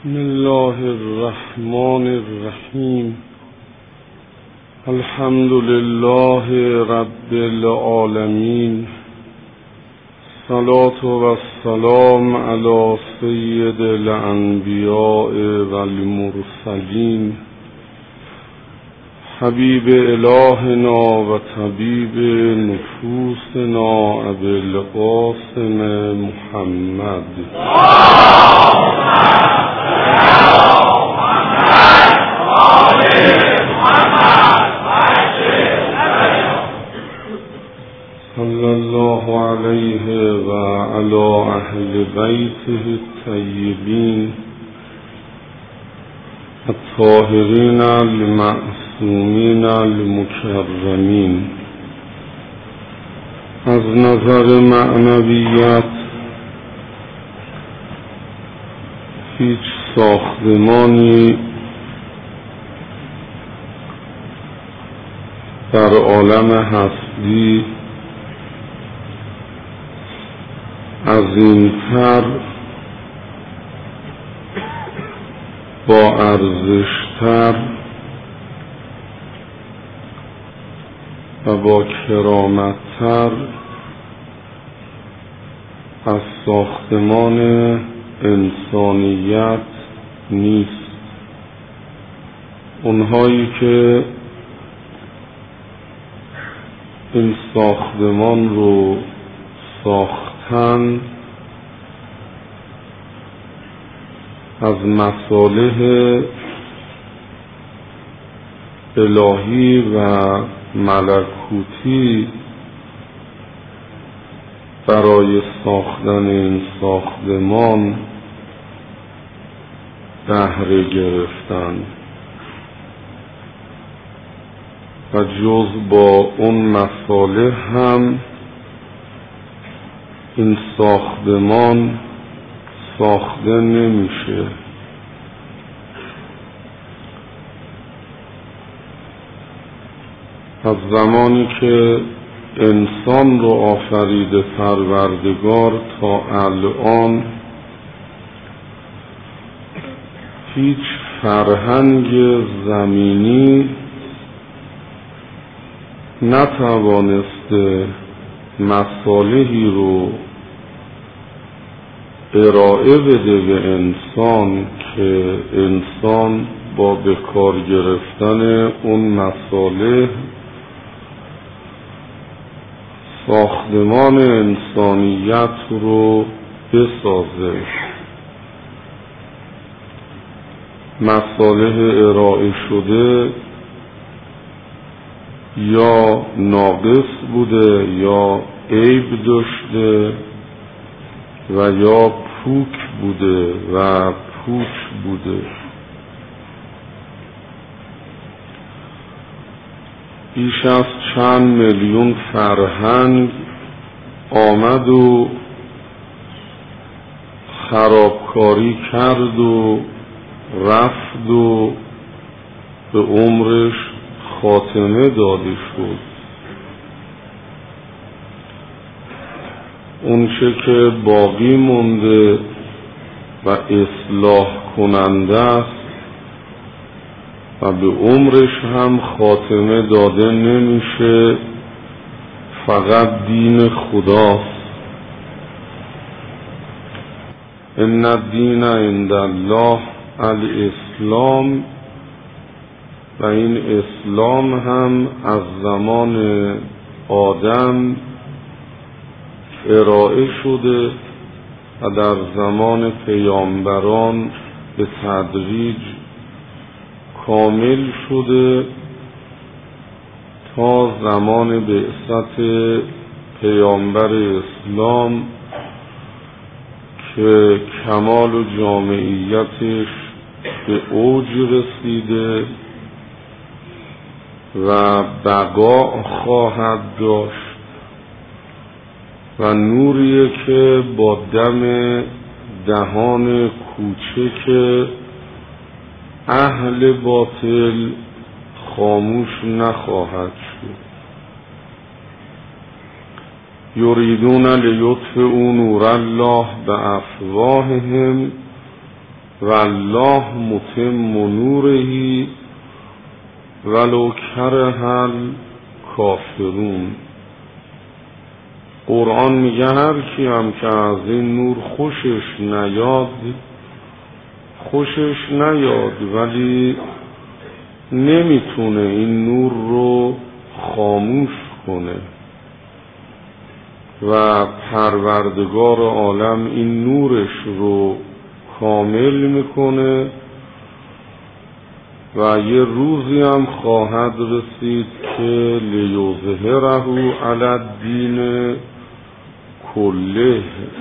بسم الله الرحمن الرحیم. الحمد لله رب العالمین. صلاة و السلام علی سید الانبیاء و المرسلین، حبیب الهنا و طبیب نفوسنا ابی القاسم محمد. صلی الله علیه و علی اهل بیته الطیبین الطاهرین المعصومین المکرمین. از نظر معنویت هیچ ساختمانی در عالم هستی عظیم‌تر، با ارزش‌تر و با کرامت‌تر از ساختمان انسانیت نیست. اونهایی که این ساختمان رو ساختن از مصالح الهی و ملکوتی برای ساختن این ساختمان بهره گرفتن و جز با اون مصالح هم این ساختمان ساخته نمیشه. از زمانی که انسان رو آفریده پروردگار تا الان هیچ فرهنگ زمینی نتوانسته مصالحی رو ارائه بده به انسان که انسان با به کار گرفتن اون مصالح ساختمان انسانیت رو بسازه. مصالح ارائه شده یا ناقص بوده یا عیب داشته و یا پوک بوده و پوچ بوده. بیش از چند میلیون فرهنگ آمد و خرابکاری کرد و رفت و به عمرش خاتمه داده شد. اونچه که باقی مونده و اصلاح کننده است و به عمرش هم خاتمه داده نمیشه، فقط دین خداست. ان الدین عند الله الاسلام. و این اسلام هم از زمان آدم ارائه شده و در زمان پیامبران به تدریج کامل شده تا زمان بعثت پیامبر اسلام که کمال و جامعیتش به اوج رسیده و بقا خواهد داشت و نوریه که با دم دهان کوچک اهل باطل خاموش نخواهد شد. یریدون لیطفئوا نور الله بافواههم والله متم نوره ولو کره الکافرون. قرآن میگه هر کی هم که از این نور خوشش نیاد ولی نمیتونه این نور رو خاموش کنه و پروردگار عالم این نورش رو کامل میکنه و یه روزی هم خواهد رسید که لیظهره علی الدین کله،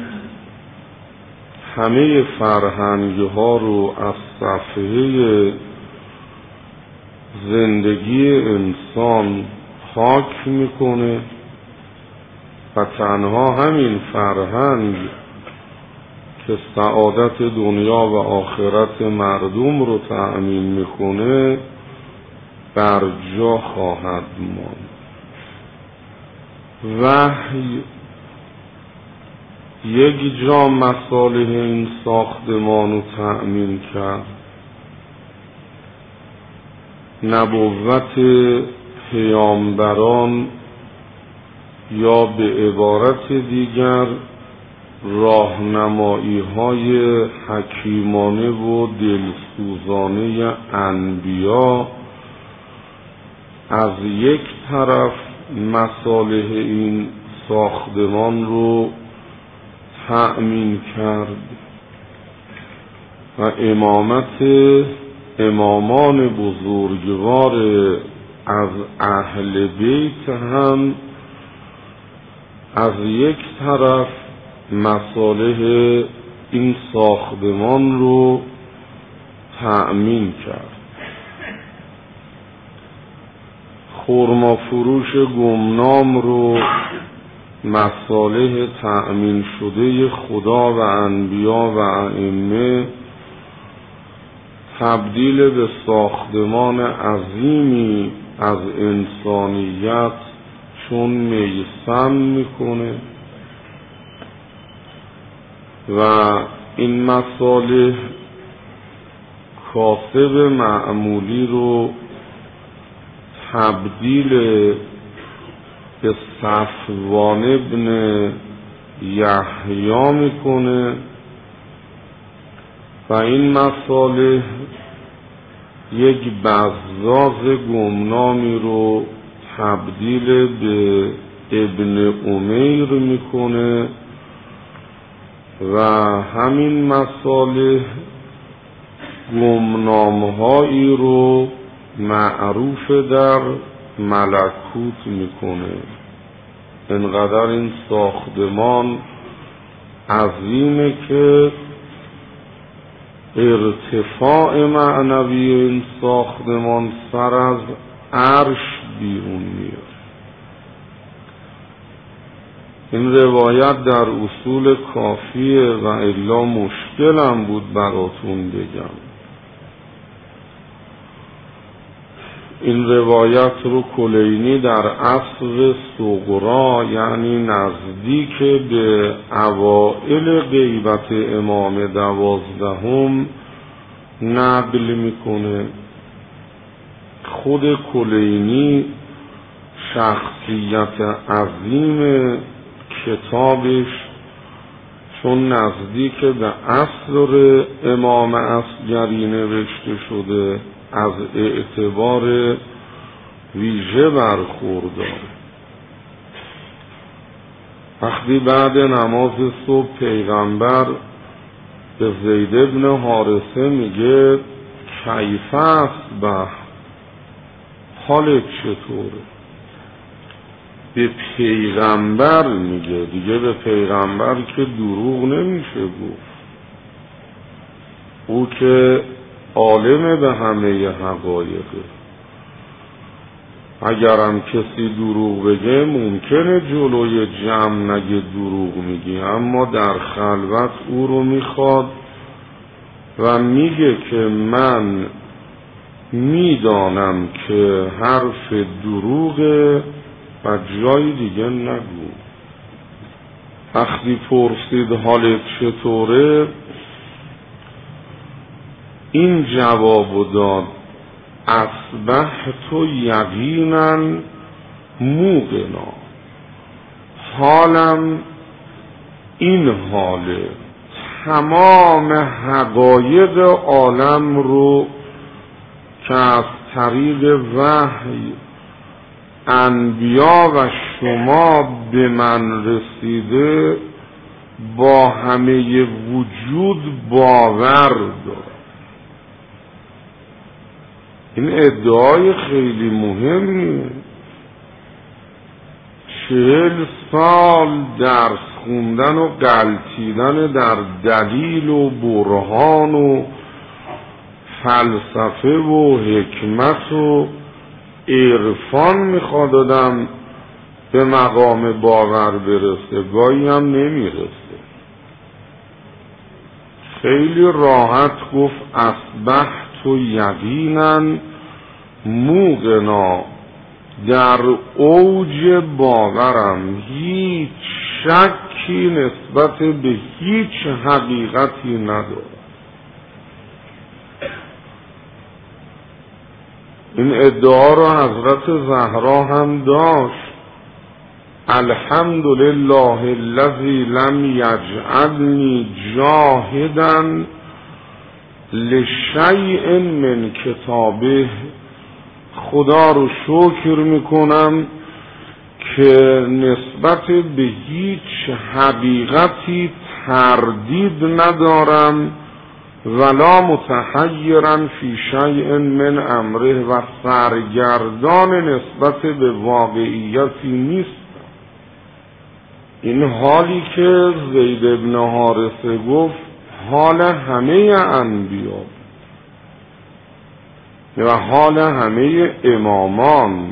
همه فرهنگ ها رو از صفحه زندگی انسان پاک میکنه و تنها همین فرهنگ که سعادت دنیا و آخرت مردم رو تأمین میکنه بر جا خواهد ماند. وحی یک جا مصالح این ساختمان رو تأمین کرد، نبوت پیامبران یا به عبارت دیگر راهنمایی های حکیمانه و دلسوزانه انبیا از یک طرف مصالح این ساختمان رو تأمین کرد و امامت امامان بزرگوار از اهل بیت هم از یک طرف مصالح این ساختمان رو تأمین کرد. خرما فروش گمنام رو مصالح تأمین شده خدا و انبیا و ائمه تبدیل به ساختمان عظیمی از انسانیت چون میسم میکنه و این مصالح کاسب معمولی رو تبدیل به صفوان ابن یحیی میکنه و این مصالح یک بزاز گمنامی رو تبدیل به ابن امیر میکنه و همین مصالح گمنامهایی رو معروف در ملکوت میکنه. انقدر این ساختمان عظیمه که ارتفاع معنوی این ساختمان سر از عرش بیرون میاد. این روایت در اصول کافیه و الا مشکلم بود براتون بگم. این روایت رو کلینی در عصر صغرا یعنی نزدیک به اوائل غیبت امام 12 نقل میکنه. خود کلینی شخصیت عظیم کتابش چون نزدیک به عصر امام اصغری نوشته شده از اعتبار ویژه برخوردار. وقتی بعد نماز صبح پیغمبر به زید ابن حارثه میگه کیف اصبح، حالت چطوره؟ به پیغمبر میگه، دیگه به پیغمبر که دروغ نمیشه گفت، او که عالم به همه حقایقه. اگرم کسی دروغ بگه ممکنه جلوی جمع نگه دروغ میگی، اما در خلوت او رو میخواد و میگه که من میدانم که حرف دروغه و جای دیگه نگو. وقتی پرسید حالت چطوره این جواب داد اصبحت یقینا موقنا، حالم این حاله، تمام حقایق عالم رو که از طریق وحی انبیا و شما به من رسیده با همه وجود باور دارم. این ادعای خیلی مهمیه. 40 سال درس خوندن و غلطیدن در دلیل و برهان و فلسفه و حکمت و عرفان میخواد آدم به مقام باور برسه، گاهی هم نمیرسه. خیلی راحت گفت اصبحت یقینا موقنا، در اوج باورم، هیچ شکی نسبت به هیچ حقیقتی ندارم. این ادعا را حضرت زهرا هم داشت. الحمدلله الذی لم یجعلنی جاهدا لشیء من کتابه. خدا رو شکر میکنم که نسبت به هیچ حقیقتی تردید ندارم، ولا متحیرا فی شیء من امره، و سرگردان نسبت به واقعیتی نیست. این حالی که زید ابن حارثه گفت حال همه انبیا و حال همه امامان.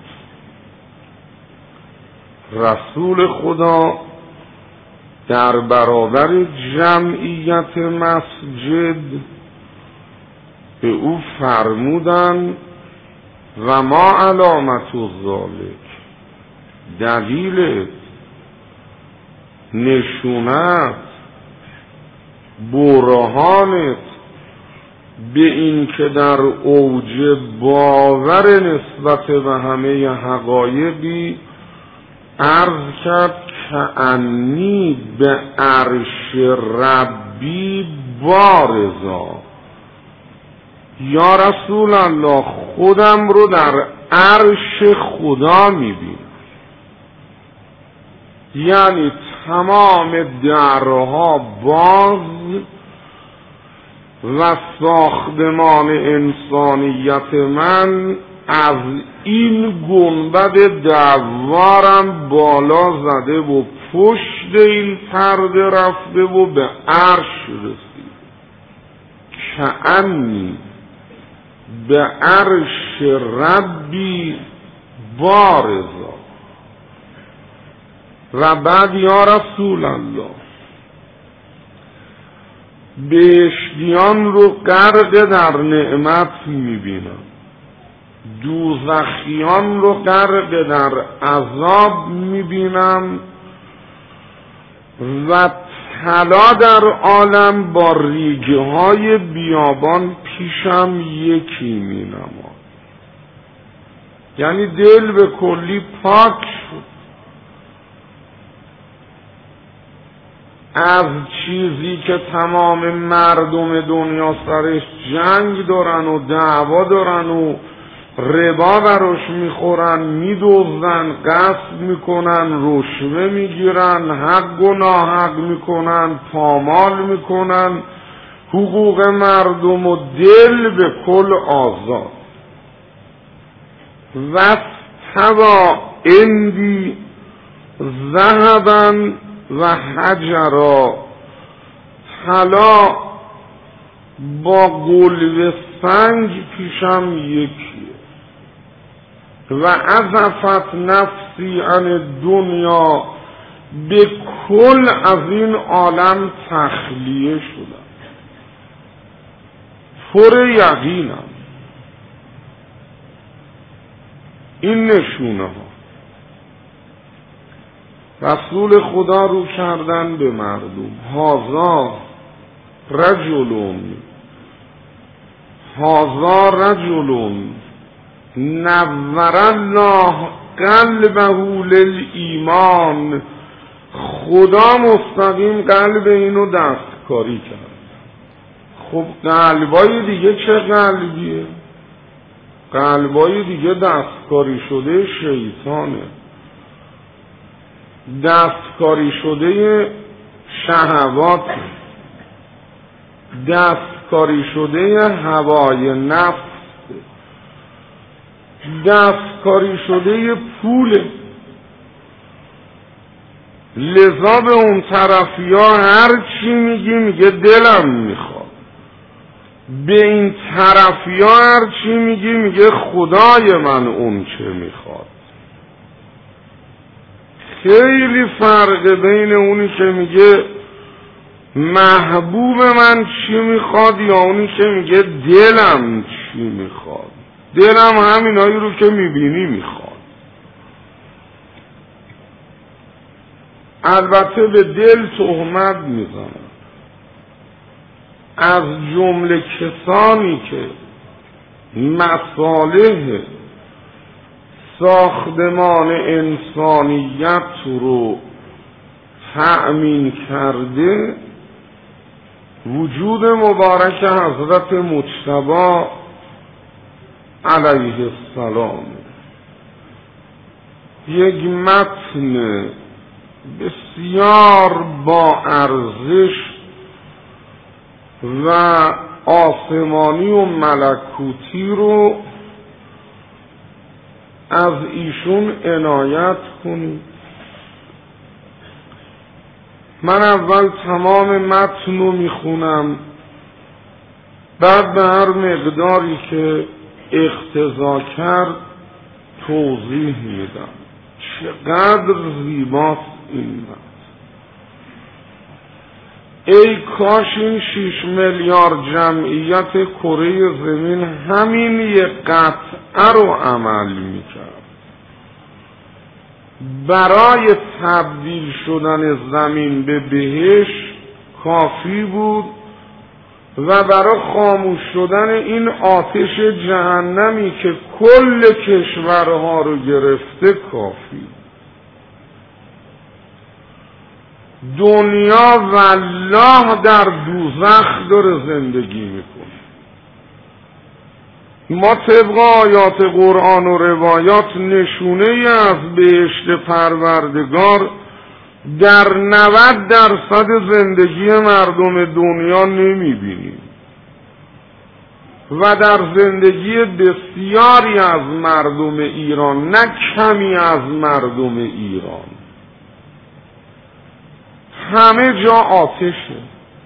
رسول خدا در برابر جمعیت مسجد به او فرمودن و ما علامت ذالک، دلیل، نشونت، برهانت به این که در اوج باور نسبت به همه حقایقی عرض کرد که انی به عرش ربی بارزا. یا رسول الله خودم رو در عرش خدا میبینم. یعنی تمام درها باز و ساختمان انسانیت من از این گنبد دوارم بالا زده و پشت این پرده رفته و به عرش رسید. کأنی به عرش ربی بارزا. و بعد یا رسول الله بهشتیان رو غرق در نعمت میبینم، دوزخیان رو غرق در عذاب میبینم و طلا در عالم با ریگه های بیابان پیشم یکی مینماد. یعنی دل به کلی پاک شد از چیزی که تمام مردم دنیا سرش جنگ دارن و دعوا دارن و ربا براش میخورن، میدوزن، غصب میکنن، رشوه میگیرن، حق و ناحق میکنن، پامال میکنن، حقوق مردم و دل به کل آزاد. و تبا اندی ذهبن و حجرا، طلا با قلب سنگ پیشم یکیه. و عزفت نفسی عن دنیا، به کل از این عالم تخلیه شدم، پر یقینم. این نشونه ها. رسول خدا رو کردن به مردم، هازا رجلون هذا رجل نور الله قلبه للایمان، خدا مستقیم قلب اینو دستکاری کرد. خب قلبای دیگه چه قلبیه؟ قلبای دیگه دستکاری شده شیطانه، دستکاری شده شهوات، دستکاری شده هوای نفس، دستکاری شده پوله. لذا به اون طرفی ها هر چی میگه دلم میخواد، به این طرفی ها هر چی میگه خدای من اون چه میخواد. خیلی فرق بین اونی که میگه محبوب من چی میخواد یا اونی که میگه دلم چی میخواد. دلم همینایی رو که میبینی میخواد. البته به دل تهمت میزنن، از جمله کسانی که مصالح ساختمان انسانیت رو تأمین کرده وجود مبارک حضرت مجتبی علیه السلام. یک متن بسیار با ارزش و آسمانی و ملکوتی رو از ایشون عنایت کنید. من اول تمام متن رو میخونم، بعد به هر مقداری که اقتضا کرد توضیح میدم. چقدر زیباست این متن. ای کاش این 6 میلیارد جمعیت کره زمین همین یک قطعه رو عمل میکرد. برای تبدیل شدن زمین به بهشت کافی بود و برای خاموش شدن این آتش جهنمی که کل کشورها رو گرفته کافی. دنیا والله در دوزخ داره زندگی میکنه. ما طبق آیات قرآن و روایات نشونه ای از بهشت پروردگار در 90% زندگی مردم دنیا نمیبینیم و در زندگی بسیاری از مردم ایران، نه کمی از مردم ایران. همه جا آتشه،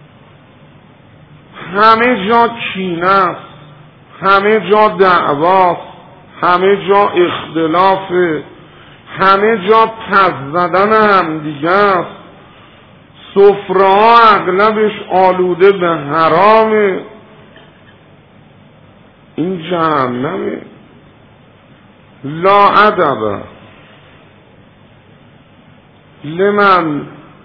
همه جا کینه است، همه جا دعواست، همه جا اختلافه، همه جا پس زدن همدیگه است. سفره ها اغلبش آلوده به حرامه. این جهنمه. لا ادب لمن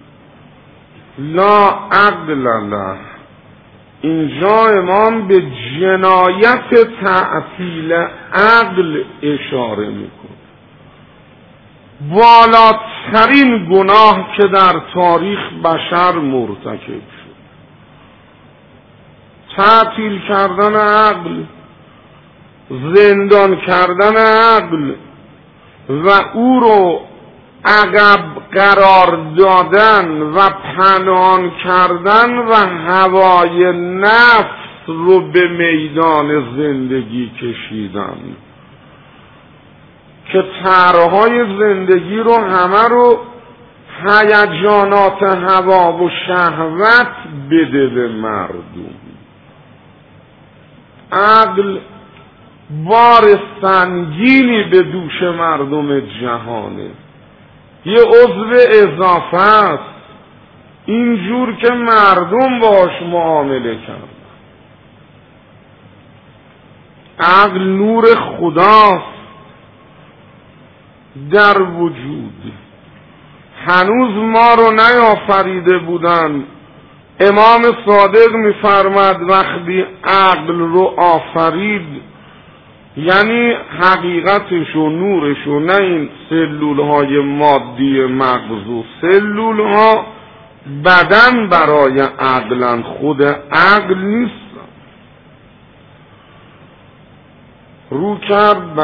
لا عقل له. اینجا امام به جنایت تعطیل عقل اشاره میکنه. بالاترین گناه که در تاریخ بشر مرتکب شد، تعطیل کردن عقل، زندان کردن عقل و او رو عقب قرار دادن و پنهان کردن و هوای نفس رو به میدان زندگی کشیدن که طرحهای زندگی رو همه رو هیجانات هوا و شهوت بده به مردم. عقل بار سنگینی به دوش مردم جهانه، یه عضو اضافه است اینجور که مردم باش معامله کرد. عقل نور خداست در وجود. هنوز ما رو نیافریده بودن امام صادق میفرماد وقتی عقل رو آفرید، یعنی حقیقتش و نورش و نه این سلولهای مادی مغز و سلولها بدن برای عقلن، خود عقل نیست. رو کرد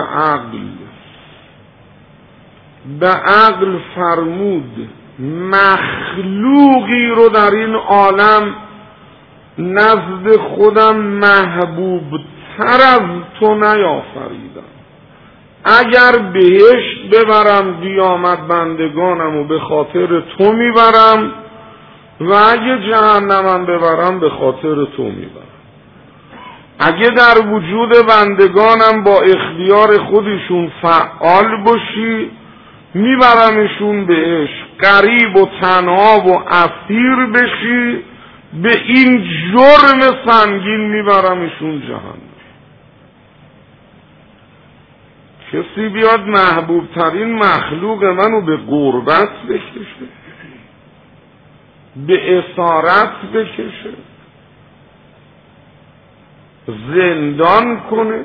به عقل فرمود مخلوقی رو در این عالم نزد خودم محبوب تر از تو نیافریدم. اگر بهشت ببرم قیامت بندگانم و به خاطر تو میبرم، و اگه جهنمم ببرم به خاطر تو میبرم. اگه در وجود بندگانم با اختیار خودشون فعال باشی، میبرمشون بهش. غریب و تنها و اسیر بشی، به این جرم سنگین میبرمشون جهنم. کسی بیاد محبوب ترین مخلوق منو به غربت بکشه، به اسارت بکشه، زندان کنه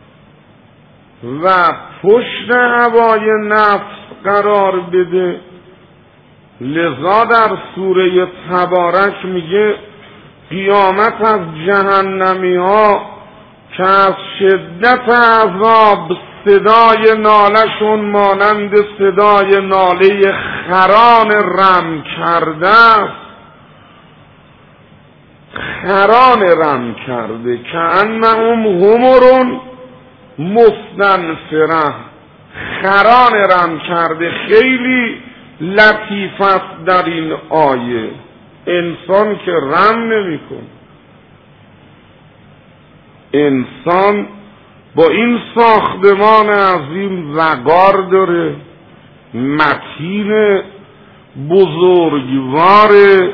و پشت هوای نفس قرار بده. لذا در سوره تبارک میگه قیامت از جهنمی ها که از شدت عذاب صدای نالشون مانند صدای ناله خران رم کرده است. خران رم کرده که انهم همرون مستنفره. خران رم کرده خیلی لطیف است در این آیه. انسان که رم نمی‌کنه. انسان با این ساختمان عظیم وقار داره، متین، بزرگوار،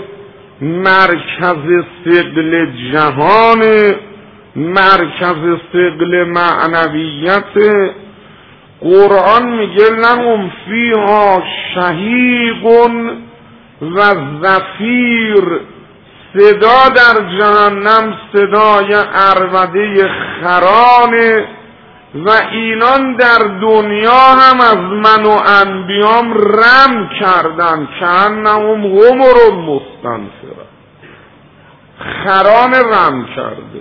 مرکز ثقل جهان، مرکز ثقل معنویت. قرآن میگه لهم فیها شهیق و زفیر. صدا در جهنم صدای عربده خرانه و اینان در دنیا هم از من و انبیام رم کردن که انهم همر مستنفره. خران رم کرده.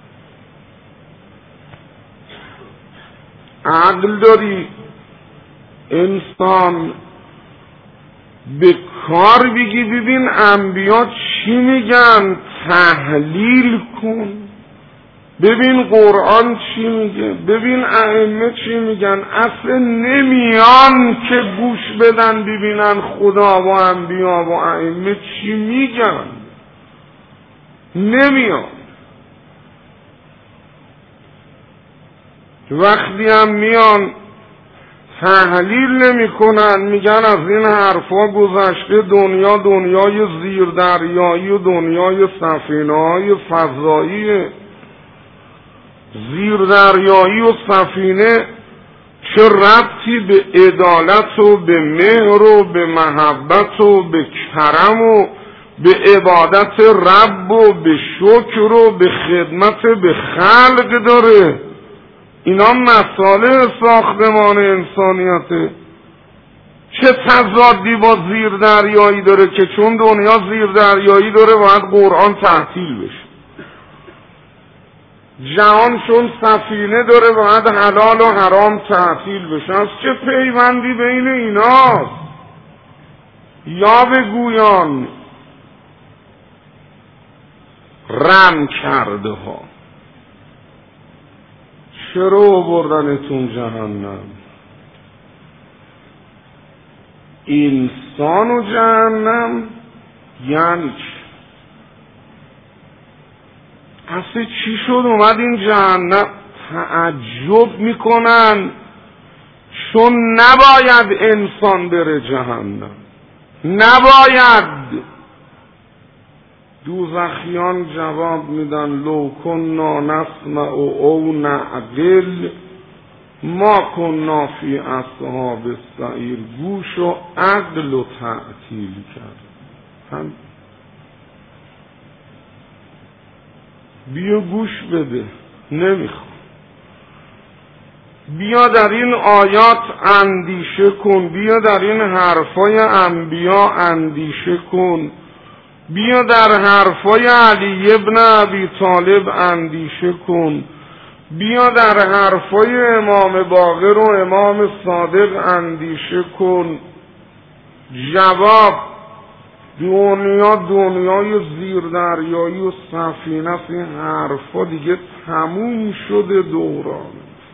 عقل داری انسان به کار بگی ببین انبیا چی میگن، تحلیل کن، ببین قرآن چی میگه، ببین ائمه چی میگن. اصلا نمیان که گوش بدن ببینن خدا و انبیا و ائمه چی میگن، نمیان. وقتی هم میان تحلیل نمی کنن، میگن از این حرفا گذشته دنیا دنیای زیر دریایی و دنیای سفینه های فضایی. زیر دریایی و سفینه چه ربطی به عدالت و به مهر و به محبت و به کرم و به عبادت رب و به شکر و به خدمت به خلق داره؟ اینا مسائل ساختمان انسانیته. چه تضادی با زیر دریایی داره که چون دنیا زیر دریایی داره باید قرآن تعطیل بشه، جهان چون سفینه داره باید حلال و حرام تعطیل بشه. از چه پیوندی بین ایناست؟ یا بگویان رم کرده ها چرا بردنتون جهنم؟ انسان و جهنم یعنی چی؟ اصلا چی شد اومد این جهنم؟ تعجب میکنن چون نباید انسان بره جهنم، نباید. دوزخیان جواب میدن لو کننا نسمع او نعقل ما کننا فی اصحاب السعیر. گوش و عقل و تعطیل کرد. بیا گوش بده. نمیخوام. بیا در این آیات اندیشه کن، بیا در این حرفای انبیا اندیشه کن، بیا در حرفای علی ابن ابی طالب اندیشه کن، بیا در حرفای امام باقر و امام صادق اندیشه کن. جواب: دنیای زیر دریایی و سفینه است. این حرفا دیگه تموم شده دوران.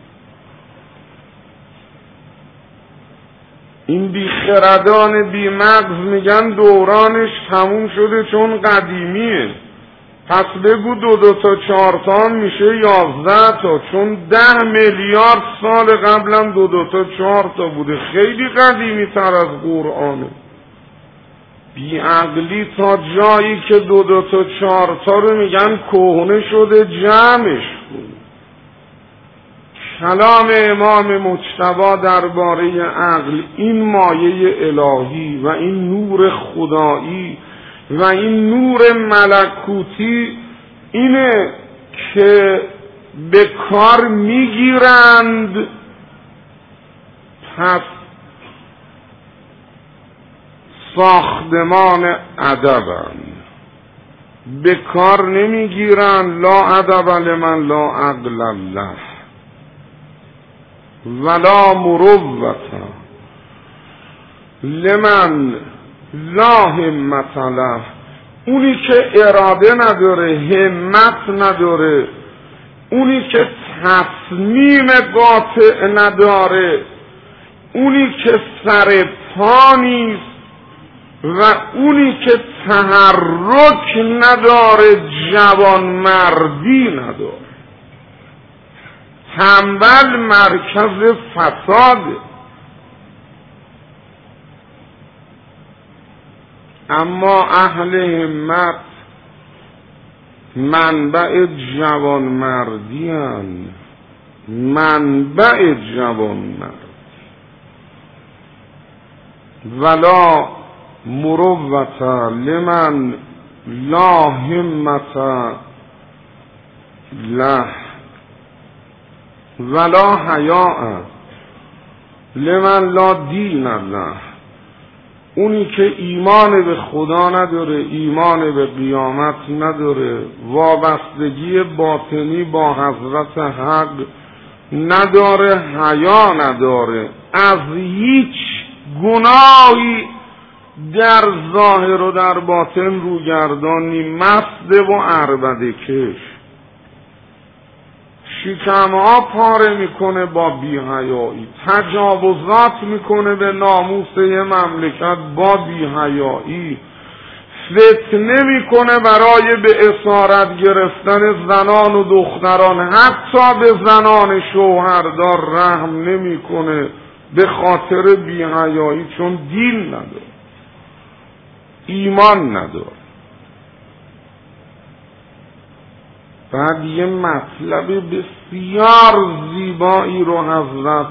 این بیخردان بی مغز میگن دورانش تموم شده چون قدیمیه. پس بگو 2 تا 4 تا میشه 11 تا، چون 10 میلیارد سال قبلم 2 تا 4 تا بوده. خیلی قدیمی تر از قرآنه. بیعقلی تا جایی که 2 تا 4 تا رو میگن کهنه شده جمعش کن. کلام امام مجتبی درباره عقل این مایه الهی و این نور خدایی و این نور ملکوتی اینه که به کار میگیرند. پس ساختمان ادبند، به کار نمیگیرند. لا ادب لمن لا عقل له ولا مروت لمن لا همت له. اونی که اراده نداره، همت نداره، اونی که تصمیم قاطع نداره، اونی که سر پا نیست و اونی که تحرک نداره، جوانمردی نداره، تنبل مرکز فساده. اما اهل همت منبع جوانمردی هستند، منبع جوانمردی. ولا مروت لمن لا همت له ولا حیاء لمن لا دین له. اونی که ایمان به خدا نداره، ایمان به قیامت نداره، وابستگی باطنی با حضرت حق نداره، حیا نداره، از هیچ گناهی در ظاهر و در باطن روگردانی، مسته و عربده کش، شکمها پاره میکنه با بی‌حیایی، تجاوزات میکنه به ناموس مملکت با بی‌حیایی، فتنه میکنه برای به اسارت گرفتن زنان و دختران، حتی به زنان شوهردار رحم نمیکنه به خاطر بی‌حیایی، چون دین نداره، ایمان نداره. بعد یه مطلب بسیار زیبایی رو حضرت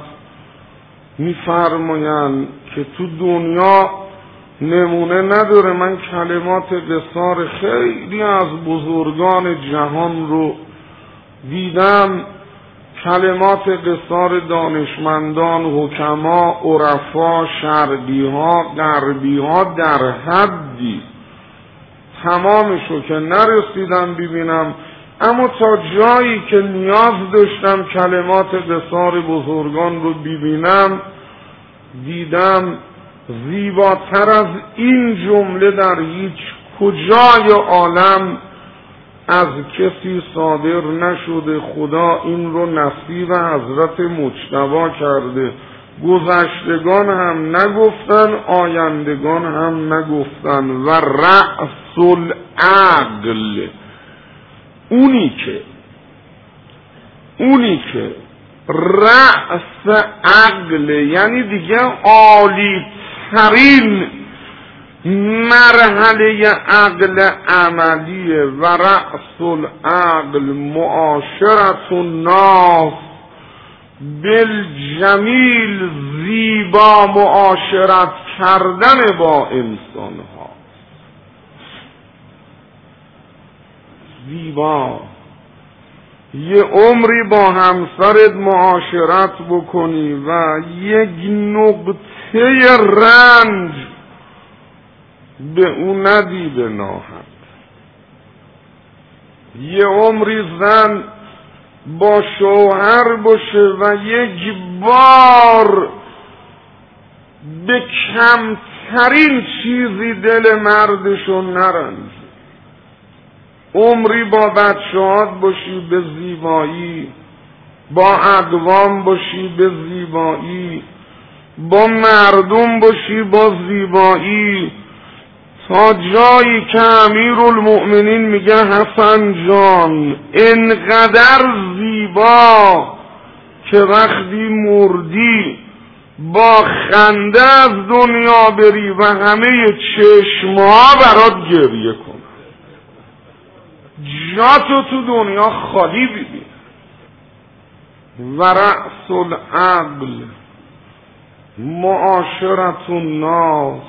میفرمایند که تو دنیا نمونه نداره. من کلمات قصار خیلی از بزرگان جهان رو دیدم، کلمات قصار دانشمندان، حکما، عرفا، شرقی ها، غربی ها در حدی تمامشو که نرسیدم ببینم، اما تا جایی که نیاز داشتم کلمات قصار بزرگان رو ببینم، دیدم زیباتر از این جمله در هیچ کجای عالم از کسی صادر نشده. خدا این رو نصیب حضرت مجتبی کرده. گذشتگان هم نگفتن، آیندگان هم نگفتن. و رأس العقل، اونی که رأس عقل، یعنی دیگه عالی ترین مرحله عقل عملیه. و رأس العقل معاشرت الناس بالجمیل، زیبا معاشرت کردن با انسان ها. زیبا یه عمری با همسرت معاشرت بکنی و یک نقطه رنج به اون ندی به ناحق. یه عمری زن با شوهر باشه و یک بار به کمترین چیزی دل مردشو نرنج. عمری با بچه‌هات باشی به زیبایی، با اقوام باشی به زیبایی، با مردم باشی با زیبایی، تا جایی که امیرالمؤمنین میگه حسن جان انقدر زیبا که وقتی مردی با خنده از دنیا بری و همه چشمها برات گریه کن، جاتو تو دنیا خالی ببین. و رأس العقل معاشرت الناس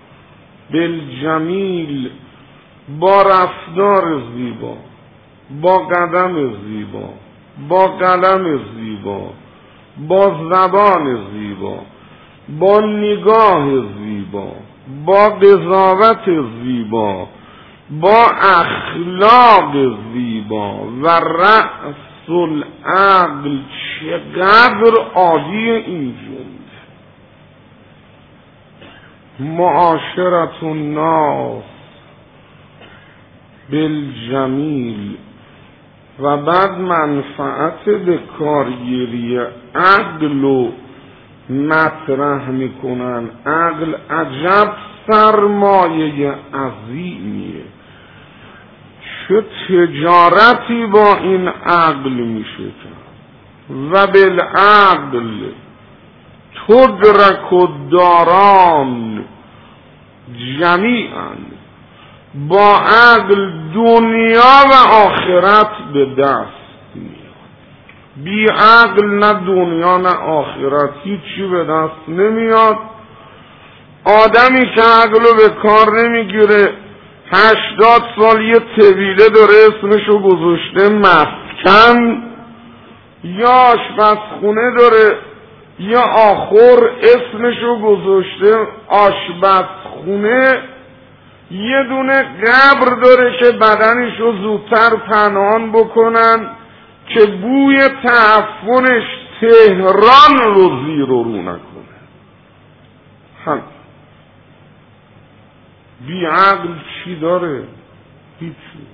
بالجمیل، با رفتار زیبا، با قدم زیبا، با قلم زیبا، با زبان زیبا، با نگاه زیبا، با قضاوت زیبا، با اخلاق زیبا. و رأس العقل، چقدر عالی این جمله. معاشرت الناس بالجمیل. و بعد منفعت به کارگیری عقل رو مطرح میکنن. عقل عجب سرمایه عظیمیه. چه تجارتی با این عقل میشه کرد. و بالعقل تدرک الداران جمیعا، با عقل دنیا و آخرت به دست میاد. بی عقل نه دنیا نه آخرت هیچی به دست نمیاد. آدمی که عقلو به کار نمیگیره 80 سال یه طویله داره اسمشو گذاشته مسکن، یا آشپزخونه داره یا آخر اسمشو گذاشته آشپزخونه، یه دونه قبر داره که بدنشو زودتر پنهان بکنن که بوی تعفنش تهران رو زیر و رو نکنه. هم بی عقل چی داره؟ هیچی.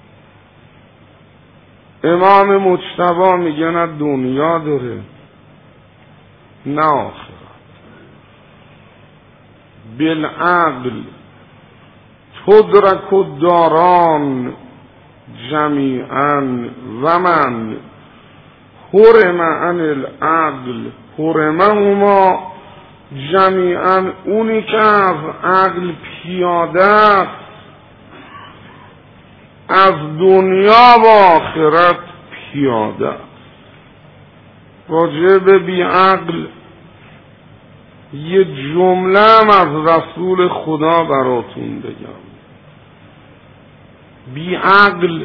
امام مجتبی میگه نه دنیا داره نه آخرت. بالعقل تدرک الداران جمیعا و من حرم عن العقل حرمهما جمیعا. اونی که از عقل پیاده است از دنیا و آخرت پیاده است. راجع به بی عقل یه جمله از رسول خدا براتون بگم. بی عقل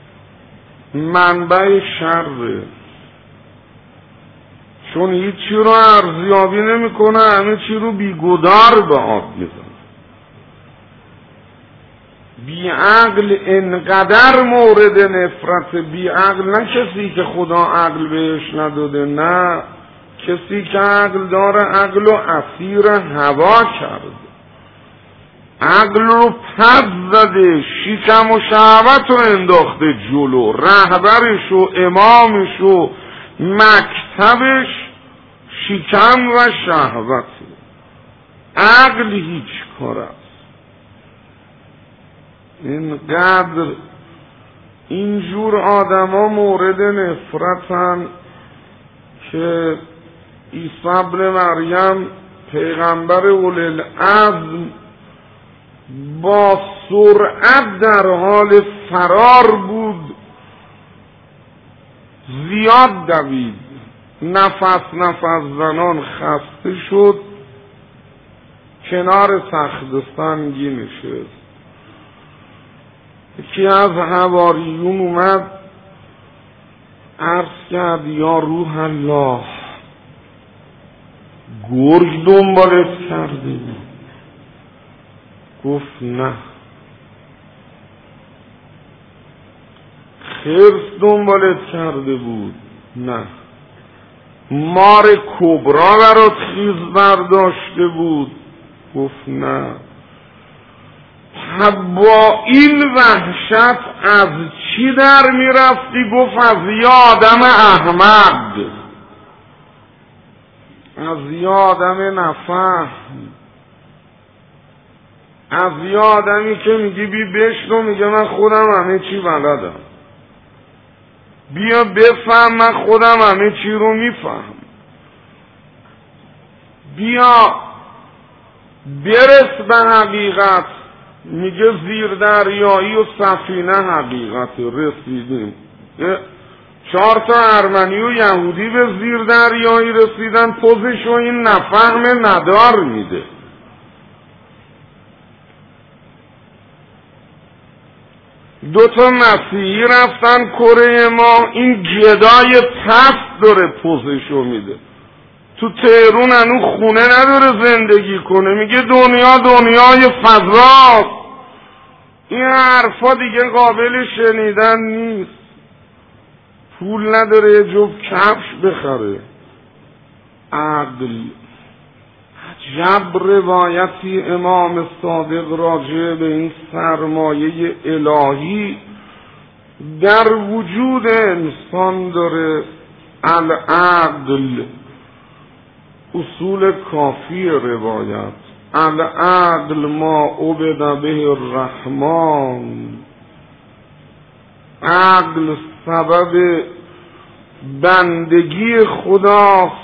منبع شره، چون هیچی رو ارزیابی نمیکنه، همه چی رو بیگدار به آب میزنه. بی عقل انقدر مورد نفرت. بی عقل نه کسی که خدا عقل بهش نداده، نه کسی که عقل داره عقل رو اسیر هوا کرده، عقل رو پس زده، شیکم و شهوت رو انداخته جلو، رهبرش و امامش و مکتبش شیکم و شهوت. عقل هیچ کار است. اینقدر اینجور آدم ها مورد نفرتن که عیسی ابن مریم پیغمبر اولوالعزم با سرعت در حال فرار بود، زیاد دوید، نفس زنان خسته شد، کنار تخت سنگی نشست. یکی از حواریون اومد عرض کرد یا روح الله، گرگ دنبالت کرده بود؟ گفت نه. خرس دنبالت کرده بود؟ نه. مار کبرا برات خیز برداشته بود؟ گفت نه. با این وحشت از چی در میرفتی؟ گفت از یه آدم احمق، از یه آدم نفهم، از یه آدمی که میگی بی بشنو، میگه من خودم همه چی بلدم، بیا بفهم من خودم همه چی رو میفهم، بیا برس به حقیقت. میگه زیر دریایی و سفینه حقیقت. رسیدیم 4 تا ارمنی و یهودی به زیر دریایی رسیدن، پوزشو این نفهم ندار میده. دو تا مسیحی رفتن کره ما، این گدای تفت داره پوزشو میده. تو تهرون هنو خونه نداره زندگی کنه، میگه دنیا دنیای فضاست. این حرفا دیگه قابل شنیدن نیست. پول نداره یه جفت کفش بخره. عقل. عجب روایتی امام صادق راجع به این سرمایه الهی در وجود انسان داره. العقل، اصول کافی روایت. العقل ما عبد به الرحمن، عقل سبب بندگی خداست.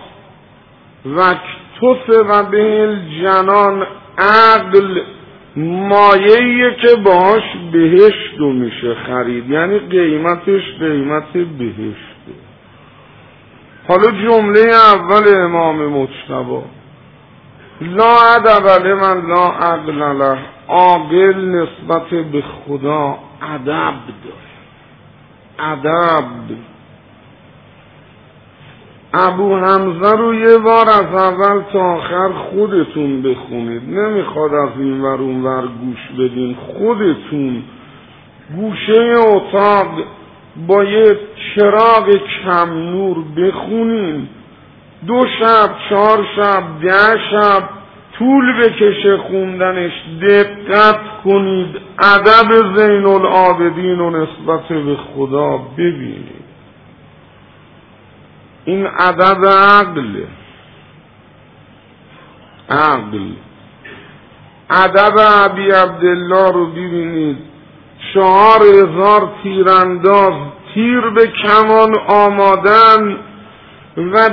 وکتس و به الجنان، عقل مایه‌ایه که باهاش بهشت رو میشه خرید، یعنی قیمتش قیمت بهشته. حالا جمله اول امام مجتبی، لا ادب لمن لا عقل له، عاقل نسبت به خدا ادب داره. ادب. ابو حمزه رو یه بار از اول تا آخر خودتون بخونید، نمیخواد از این ور اون ور گوش بدین، خودتون گوشه اتاق با یه چراغ کم نور بخونین. 2 شب 4 شب 10 شب طول بکشه خوندنش، دقت کنید ادب زین العابدین و نسبت به خدا ببینید. این ادب عقله. عقل. ادب ابی عبدالله رو ببینید. 4000 تیرانداز تیر به کمان آمادن و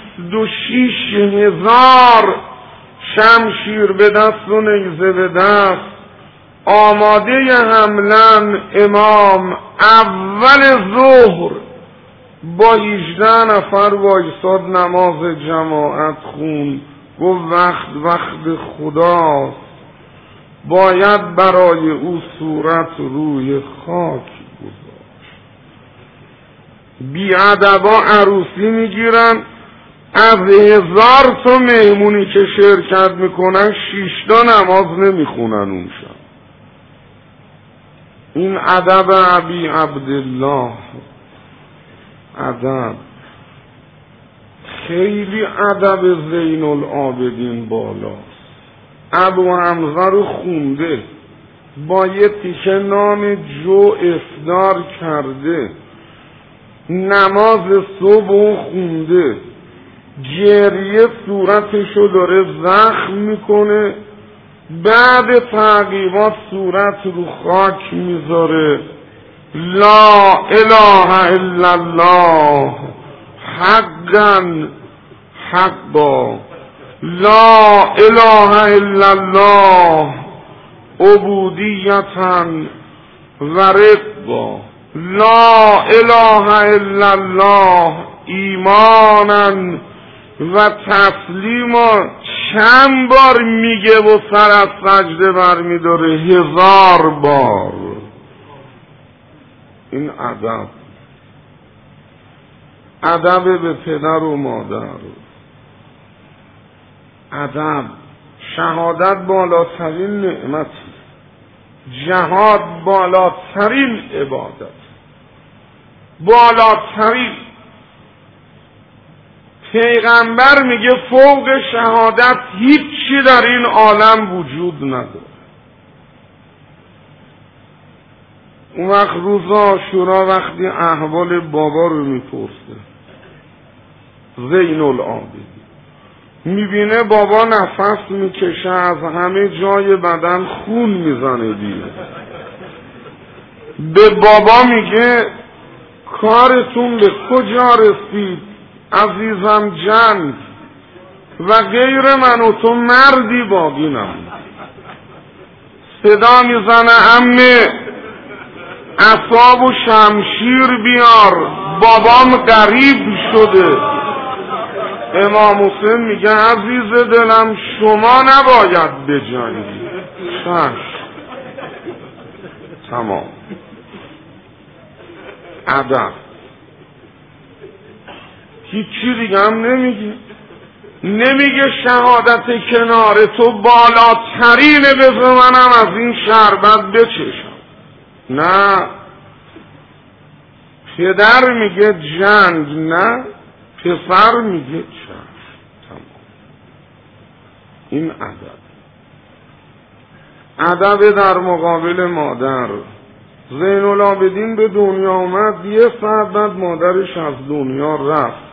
26000 شمشیر به دست و نیزه به دست آماده حملن. امام اول ظهر با 18 نفر وایساد نماز جماعت خون. گفت وقت خداست، باید برای او صورت روی خاک گذاشت. بیادبا عروسی میگیرن، از 1000 تا مهمونی که شرکت میکنن 6 تا نماز نمیخونن اون شب. این ادب ابی عبدالله. ادب خیلی ادب زین العابدین بالاست. ابو حمزه رو خونده، با یه تیکه نان جو افطار کرده، نماز صبح خونده، گریه صورتشو داره زخم میکنه، بعد تعقیبات صورت رو خاک میذاره. لا اله الا الله حقا حقا، لا اله الا الله عبودیتا و رقا، لا اله الا الله ایمانا و تسلیما. چند بار میگه و سر از سجده برمیداره؟ 1000 بار. این ادب. ادب به پدر و مادر، ادب، شهادت بالاترین نعمتی، جهاد بالاترین عبادت، بالاترین. پیغمبر میگه فوق شهادت هیچی در این عالم وجود نداره. اون وقت روز عاشورا وقتی احوال بابا رو میپرسه زین العابدین، میبینه بابا نفس میکشه، از همه جای بدن خون میزنه دیگه، به بابا میگه کارتون به کجا رسید عزیزم؟ جنگ و غیر من و تو مردی باقی نموند. صدا میزنه عمه عصا و شمشیر بیار، بابام غریب شده. امام حسین میگه عزیز دلم شما نباید بجنگی. تمام. ادب هیچی دیگه هم نمیگه شهادت کنار تو بالاترینه، بذار منم از این شربت بچشم. نه، پدر میگه جنگ نه، پسر میگه چشم. تمام. این ادب در مقابل مادر. زین العابدین به دنیا اومد، یه ساعت بعد مادرش از دنیا رفت.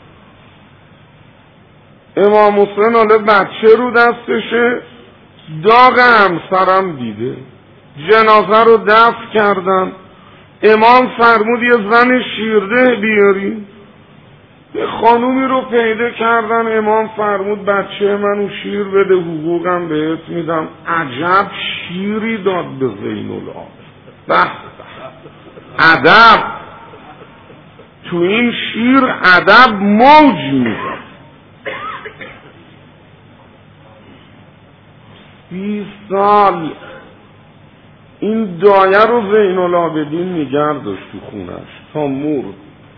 امام حسین حالا بچه رو دستشه، داغ همسرم دیده، جنازه رو دفن کردن. امام فرمود یه زن شیرده بیاری. یه خانومی رو پیدا کردن، امام فرمود بچه منو شیر بده، حقوقم بهت میدم. عجب شیری داد به زین العابدین. ادب تو این شیر، ادب موج میزد. 20 سال این دایه رو زین العابدین نگه داشت تو خونش تا مرد.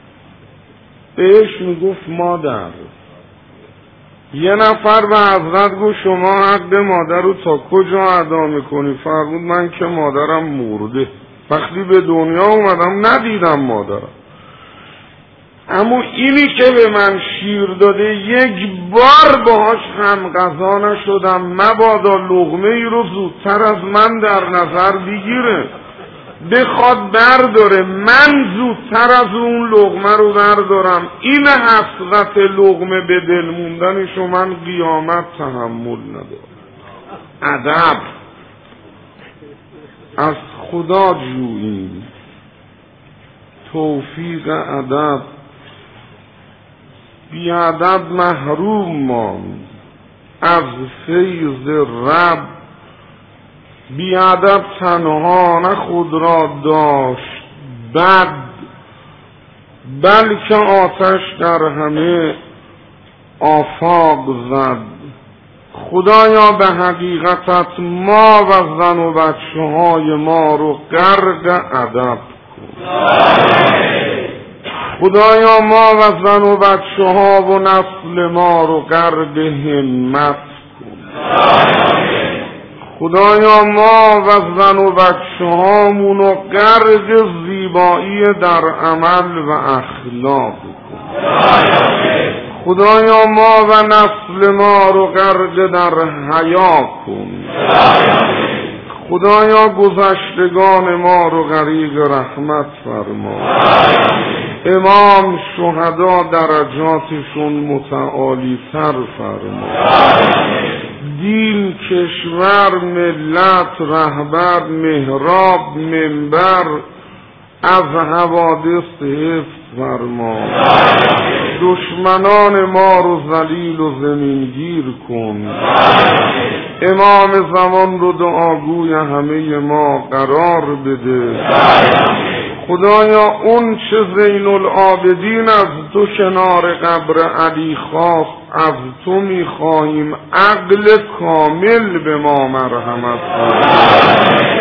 بهش میگفت مادر. یه نفر به حضرت گفت شما حق مادر رو تا کجا ادا میکنی؟ فرمود من که مادرم مرده، وقتی به دنیا اومدم ندیدم مادرم، اما اینی که به من شیر داده یک بار باهاش هم غذا نشدم، مبادا لقمه ای رو زودتر از من در نظر بگیره، بخواد برداره، من زودتر از اون لقمه رو بردارم. این حسرت لقمه به دل موندنشو من قیامت تحمل ندارم. ادب از خدا جوییم، توفیق ادب. بی ادب محروم ماند از فیض رب، بی ادب تنها نه خود را داشت بد، بلکه آتش در همه آفاق زد. خدایا به حقیقتت ما و زن و بچه های ما رو غرق ادب کن. خدایا ما و زن و بچه ها و نسل ما رو غرق همت کن. خدایا ما و زن و بچه هامون رو غرق زیبایی در عمل و اخلاق کن. خدایا ما و نسل ما رو غرق در حیا کن. خدایا گذشتگان ما رو غریق رحمت فرما. امام شهدا درجاتشون متعالی تر فرما. دین، کشور، ملت، رهبر، محراب، منبر از حوادث حفظ فرما. دشمنان ما رو ذلیل و زمینگیر کن. امام زمان رو دعاگوی همه ما قرار بده. خدایا اون چه زین العابدین از تو کنار قبر علی خواست از تو میخواهیم، عقل کامل به ما مرحمت کن.